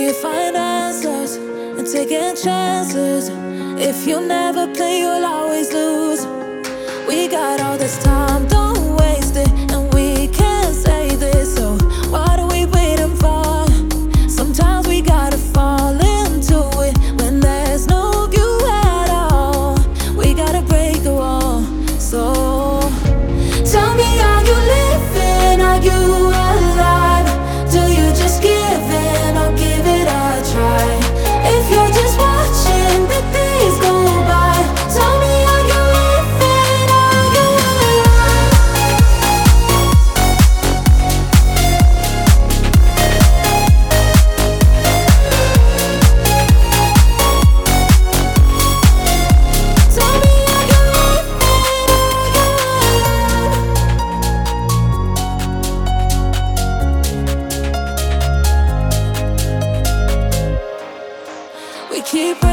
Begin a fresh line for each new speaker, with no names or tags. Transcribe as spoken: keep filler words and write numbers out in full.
you find answers and taking chances? If you never play, you'll always lose. We got all this time, don't waste it, and we can't say this, so what are we waiting for? Sometimes we gotta fall into it when there's no view at all. We gotta break the wall. So tell me, are you living? Are you alive? Do you just give in or give it a try? If you're just watching the days go by, tell me, are you living? Are you alive? Tell me, are you living? Are you alive? We keep